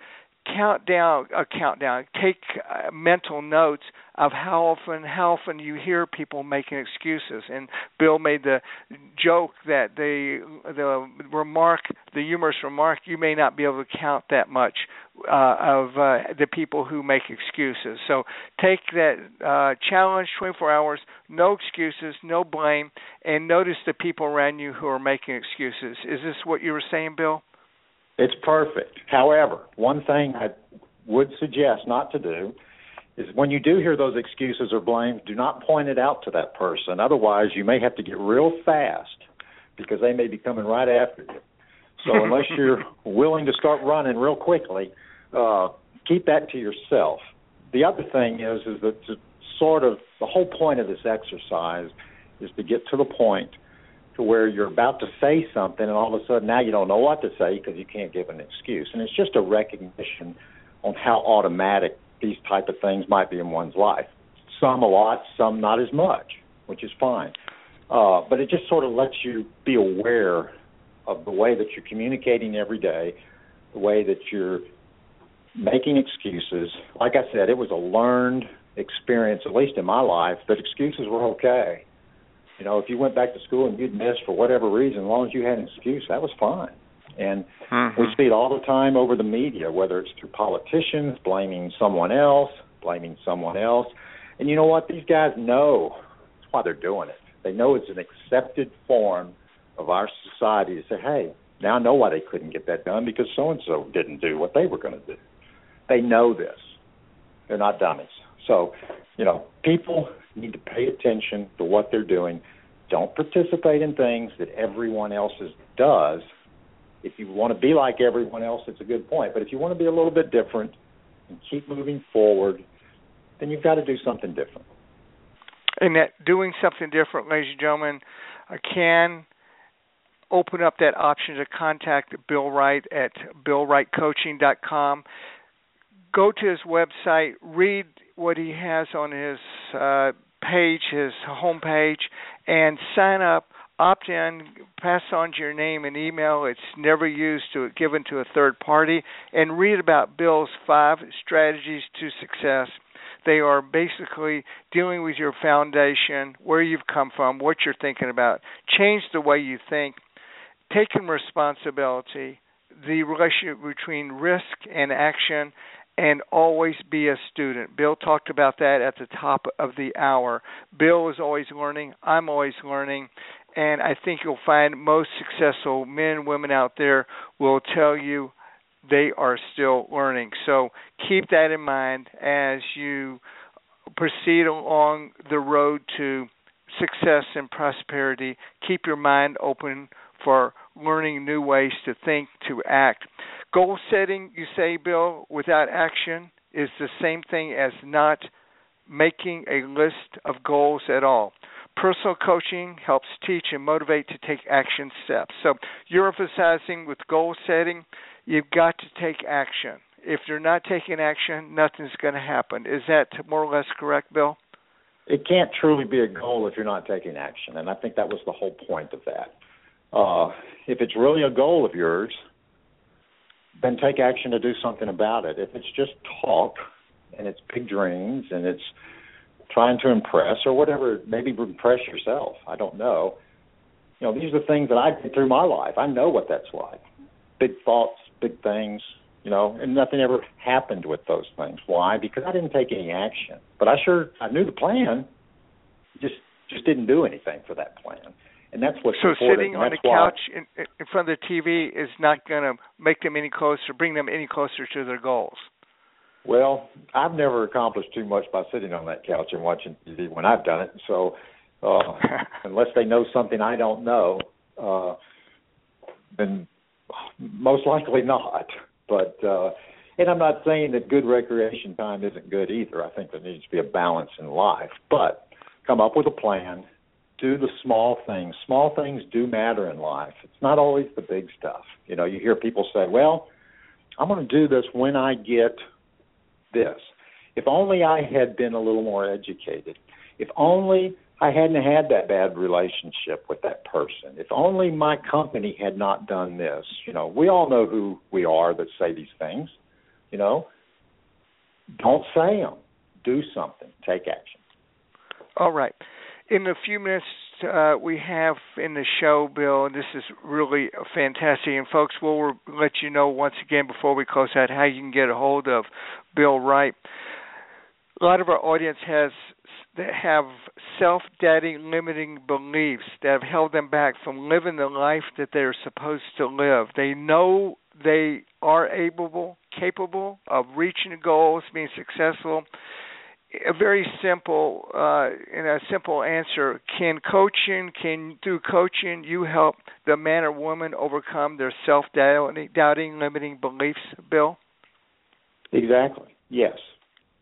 take mental notes of how often you hear people making excuses. And Bill made the joke that the humorous remark, you may not be able to count that much of the people who make excuses. So take that challenge, 24 hours, no excuses, no blame, and notice the people around you who are making excuses. Is this what you were saying, Bill? It's perfect. However, one thing I would suggest not to do is when you do hear those excuses or blame, do not point it out to that person. Otherwise, you may have to get real fast because they may be coming right after you. So unless you're willing to start running real quickly, keep that to yourself. The other thing is that sort of the whole point of this exercise is to get to the point to where you're about to say something, and all of a sudden now you don't know what to say because you can't give an excuse. And it's just a recognition on how automatic these type of things might be in one's life. Some a lot, some not as much, which is fine. But it just sort of lets you be aware of the way that you're communicating every day, the way that you're making excuses. Like I said, it was a learned experience, at least in my life, that excuses were okay. You know, if you went back to school and you'd missed for whatever reason, as long as you had an excuse, that was fine. And we see it all the time over the media, whether it's through politicians blaming someone else. And you know what? These guys know that's why they're doing it. They know it's an accepted form of our society to say, hey, now I know why they couldn't get that done, because so-and-so didn't do what they were going to do. They know this. They're not dummies. So, you know, people need to pay attention to what they're doing. Don't participate in things that everyone else does. If you want to be like everyone else, it's a good point. But if you want to be a little bit different and keep moving forward, then you've got to do something different. And that doing something different, ladies and gentlemen, can open up that option to contact Bill Wright at BillWrightCoaching.com. Go to his website, read what he has on his page, his homepage, and sign up, opt in, pass on your name and email. It's never given to a third party, and read about Bill's 5 strategies to success. They are basically dealing with your foundation, where you've come from, what you're thinking about. Change the way you think. Taking responsibility, the relationship between risk and action, and always be a student. Bill talked about that at the top of the hour. Bill is always learning. I'm always learning. And I think you'll find most successful men and women out there will tell you they are still learning. So keep that in mind as you proceed along the road to success and prosperity. Keep your mind open for learning new ways to think, to act. Goal setting, you say, Bill, without action is the same thing as not making a list of goals at all. Personal coaching helps teach and motivate to take action steps. So you're emphasizing with goal setting, you've got to take action. If you're not taking action, nothing's going to happen. Is that more or less correct, Bill? It can't truly be a goal if you're not taking action, and I think that was the whole point of that. If it's really a goal of yours, then take action to do something about it. If it's just talk and it's big dreams and it's trying to impress or whatever, maybe impress yourself, I don't know. You know, these are things that I did through my life. I know what that's like. Big thoughts, big things, you know, and nothing ever happened with those things. Why? Because I didn't take any action. But I knew the plan, just didn't do anything for that plan. And that's what's important. So sitting on the couch in front of the TV is not going to make them any closer, bring them any closer to their goals. Well, I've never accomplished too much by sitting on that couch and watching TV when I've done it. So unless they know something I don't know, then most likely not. But and I'm not saying that good recreation time isn't good either. I think there needs to be a balance in life. But come up with a plan. Do the small things. Small things do matter in life. It's not always the big stuff. You know, you hear people say, well, I'm going to do this when I get this. If only I had been a little more educated. If only I hadn't had that bad relationship with that person. If only my company had not done this. You know, we all know who we are that say these things. You know, don't say them. Do something. Take action. All right. In the few minutes we have in the show, Bill, and this is really fantastic, and folks, we'll let you know once again before we close out how you can get a hold of Bill Wright. A lot of our audience have self-doubting, limiting beliefs that have held them back from living the life that they're supposed to live. They know they are capable of reaching goals, being successful. A very simple, in a simple answer, through coaching, you help the man or woman overcome their self-doubting, limiting beliefs, Bill? Exactly. Yes.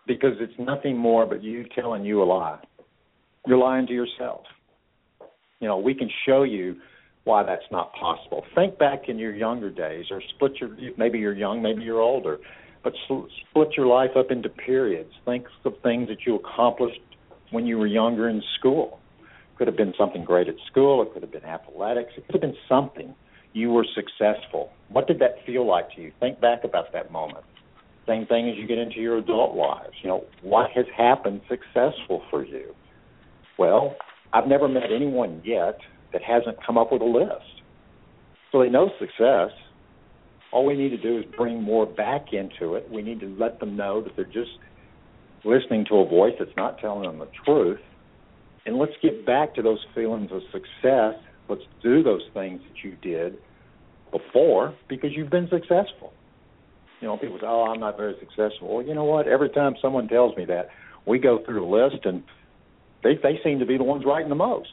because it's nothing more but you telling you a lie. You're lying to yourself. We can show you why that's not possible. Think back in your younger days, or maybe you're young, maybe you're older, but split your life up into periods. Think of things that you accomplished when you were younger in school. Could have been something great at school. It could have been athletics. It could have been something. You were successful. What did that feel like to you? Think back about that moment. Same thing as you get into your adult lives. What has happened successful for you? Well, I've never met anyone yet that hasn't come up with a list. So they know success. All we need to do is bring more back into it. We need to let them know that they're just listening to a voice that's not telling them the truth. And let's get back to those feelings of success. Let's do those things that you did before because you've been successful. People say, I'm not very successful. Well, you know what? Every time someone tells me that, we go through the list, and they seem to be the ones writing the most.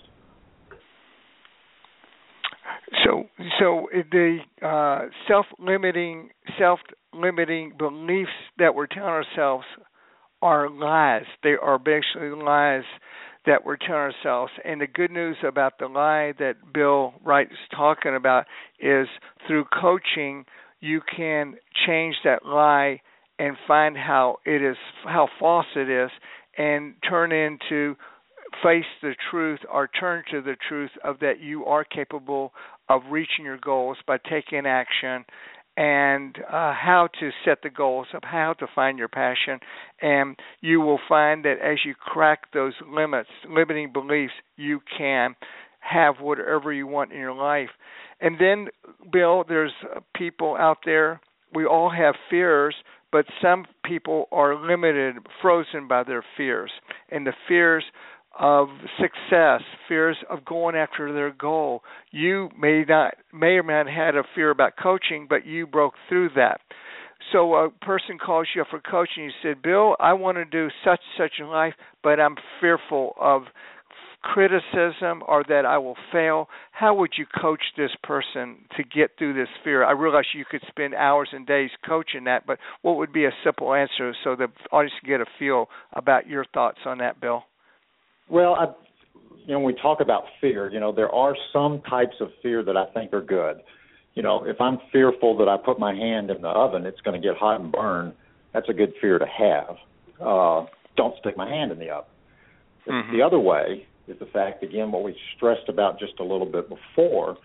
So the self-limiting beliefs that we're telling ourselves are lies. They are basically lies that we're telling ourselves. And the good news about the lie that Bill Wright is talking about is through coaching, you can change that lie and find how false it is, and face the truth, or turn to the truth of that you are capable of reaching your goals by taking action, and how to set the goals of how to find your passion. And you will find that as you crack those limiting beliefs, you can have whatever you want in your life. And then, Bill, there's people out there, we all have fears, but some people are limited, frozen by their fears. And the fears of success, fears of going after their goal. You may or may not had a fear about coaching, but you broke through that. So a person calls you up for coaching. You said, Bill, I want to do such in life, but I'm fearful of criticism or that I will fail. How would you coach this person to get through this fear? I realize you could spend hours and days coaching that, but what would be a simple answer so the audience can get a feel about your thoughts on that, Bill? Well, when we talk about fear, there are some types of fear that I think are good. If I'm fearful that I put my hand in the oven, it's going to get hot and burn, that's a good fear to have. Don't stick my hand in the oven. Mm-hmm. The other way is the fact, again, what we stressed about just a little bit before,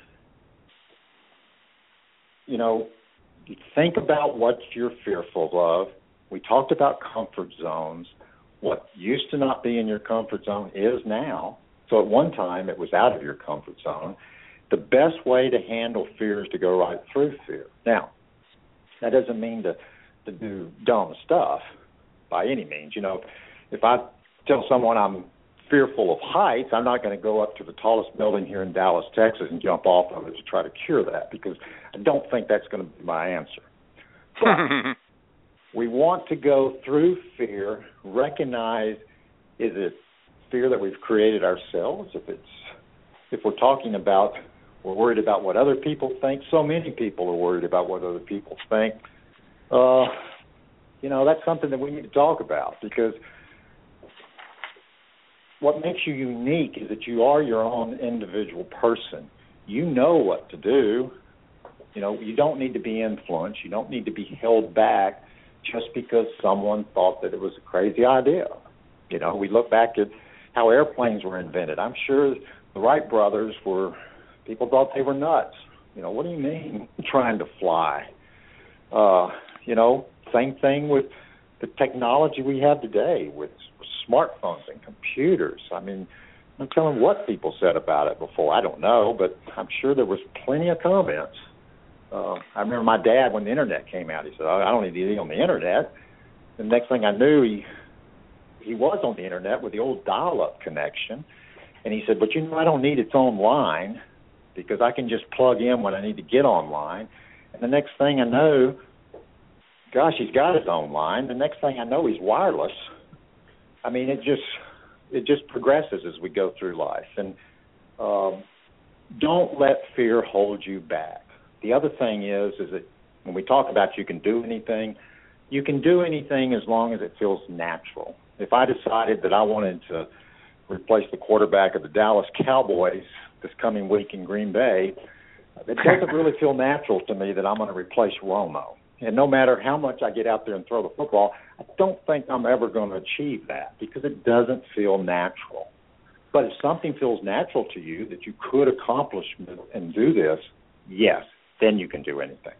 you think about what you're fearful of. We talked about comfort zones. What used to not be in your comfort zone is now. So at one time it was out of your comfort zone. The best way to handle fear is to go right through fear. Now, that doesn't mean to do dumb stuff by any means. If I tell someone I'm fearful of heights, I'm not going to go up to the tallest building here in Dallas, Texas, and jump off of it to try to cure that, because I don't think that's going to be my answer. But we want to go through fear, recognize, is it fear that we've created ourselves? If we're talking about, we're worried about what other people think. So many people are worried about what other people think. That's something that we need to talk about, because what makes you unique is that you are your own individual person. You know what to do. You don't need to be influenced. You don't need to be held back just because someone thought that it was a crazy idea. We look back at how airplanes were invented. I'm sure the Wright brothers people thought they were nuts. What do you mean trying to fly? Same thing with the technology we have today with smartphones and computers. I mean, I'm telling what people said about it before. I don't know, but I'm sure there was plenty of comments. I remember my dad, when the internet came out, he said, I don't need to be on the internet. The next thing I knew, he was on the internet with the old dial-up connection. And he said, but I don't need its own line, because I can just plug in when I need to get online. And the next thing I know, gosh, he's got his own line. The next thing I know, he's wireless. I mean, it just progresses as we go through life. And don't let fear hold you back. The other thing is that when we talk about you can do anything, you can do anything as long as it feels natural. If I decided that I wanted to replace the quarterback of the Dallas Cowboys this coming week in Green Bay, it doesn't really feel natural to me that I'm going to replace Romo. And no matter how much I get out there and throw the football, I don't think I'm ever going to achieve that because it doesn't feel natural. But if something feels natural to you that you could accomplish and do this, yes, then you can do anything.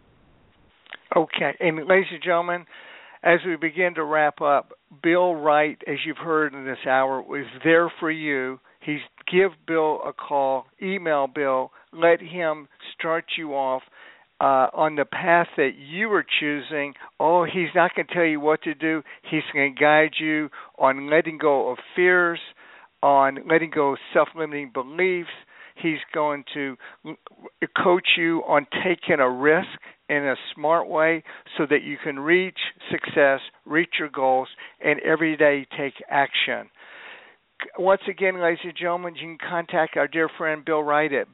Okay. And ladies and gentlemen, as we begin to wrap up, Bill Wright, as you've heard in this hour, is there for you. Give Bill a call, email Bill, let him start you off on the path that you are choosing. Oh, he's not going to tell you what to do. He's going to guide you on letting go of fears, on letting go of self-limiting beliefs. He's going to coach you on taking a risk in a smart way so that you can reach success, reach your goals, and every day take action. Once again, ladies and gentlemen, you can contact our dear friend Bill Wright at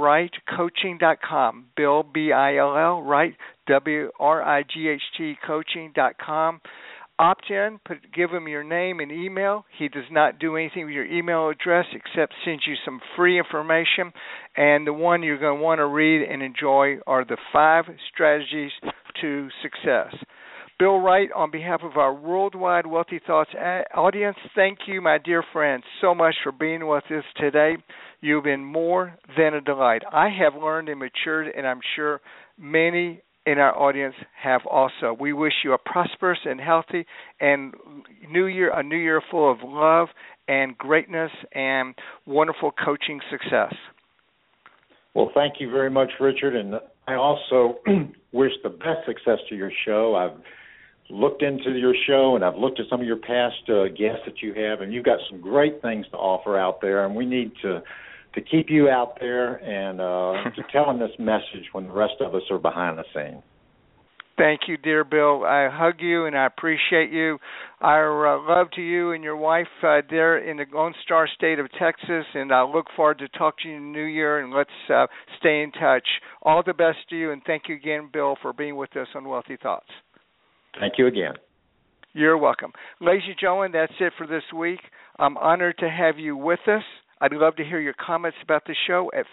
BillWrightCoaching.com. Bill, B-I-L-L, Wright, W-R-I-G-H-T, coaching.com. Opt in, give him your name and email. He does not do anything with your email address except send you some free information. And the one you're going to want to read and enjoy are the 5 strategies to success. Bill Wright, on behalf of our worldwide Wealthy Thoughts audience, thank you, my dear friends, so much for being with us today. You've been more than a delight. I have learned and matured, and I'm sure many in our audience have also. We wish you a prosperous and healthy and a new year full of love and greatness and wonderful coaching success. Well, thank you very much, Richard, and I also wish the best success to your show. I've looked into your show, and I've looked at some of your past guests that you have, and you've got some great things to offer out there, and we need to keep you out there and to tell them this message when the rest of us are behind the scenes. Thank you, dear Bill. I hug you and I appreciate you. Our love to you and your wife there in the Lone Star State of Texas, and I look forward to talking to you in the new year, and let's stay in touch. All the best to you, and thank you again, Bill, for being with us on Wealthy Thoughts. Thank you again. You're welcome. Ladies and gentlemen, that's it for this week. I'm honored to have you with us. I'd love to hear your comments about the show at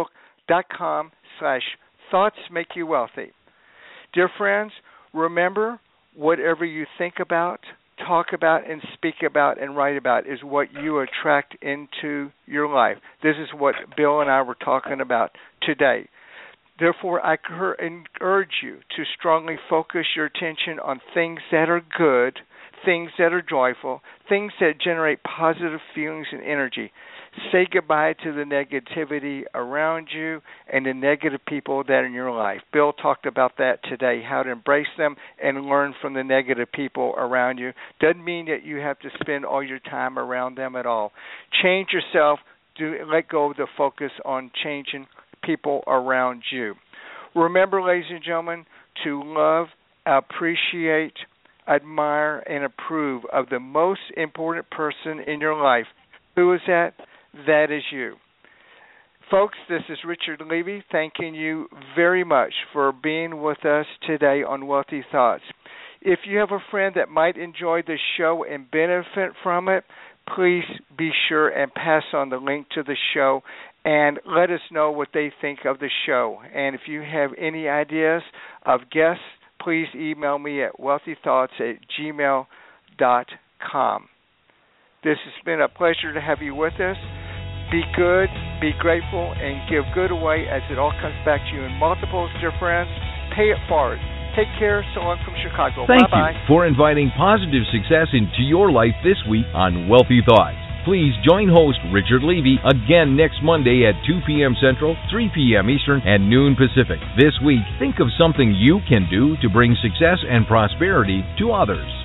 facebook.com/thoughtsmakeyouwealthy. Dear friends, remember, whatever you think about, talk about, and speak about, and write about is what you attract into your life. This is what Bill and I were talking about today. Therefore, I urge you to strongly focus your attention on things that are good, things that are joyful, things that generate positive feelings and energy. Say goodbye to the negativity around you and the negative people that are in your life. Bill talked about that today, how to embrace them and learn from the negative people around you. Doesn't mean that you have to spend all your time around them at all. Change yourself. Let go of the focus on changing people around you. Remember, ladies and gentlemen, to love, appreciate, admire, and approve of the most important person in your life. Who is that? That is you. Folks, this is Richard Levy thanking you very much for being with us today on Wealthy Thoughts. If you have a friend that might enjoy this show and benefit from it, please be sure and pass on the link to the show and let us know what they think of the show. And if you have any ideas of guests, please email me at wealthythoughts@gmail.com. This has been a pleasure to have you with us. Be good, be grateful, and give good away as it all comes back to you in multiples, dear friends. Pay it forward. Take care. So long from Chicago. Thank Bye-bye. you for inviting positive success into your life this week on Wealthy Thoughts. Please join host Richard Levy again next Monday at 2 p.m. Central, 3 p.m. Eastern, and noon Pacific. This week, think of something you can do to bring success and prosperity to others.